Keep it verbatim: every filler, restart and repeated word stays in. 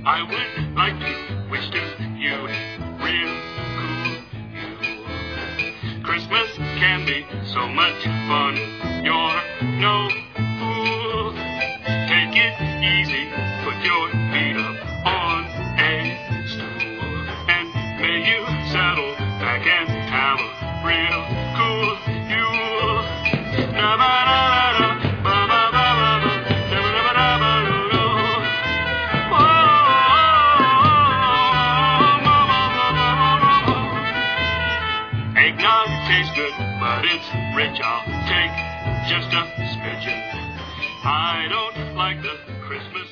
I would like to wish to you a real cool you. Christmas can be so much fun. You're no fool. Take it easy, put your feet up on a stool, and may you settle back and have a real cool you. Da-ba-da-da-da, ba-ba-ba-ba-ba, da-ba-da-ba-da-ba-da-da. Eggnog tastes good, but it's rich. I'll take just a smidgen. I don't like the Christmas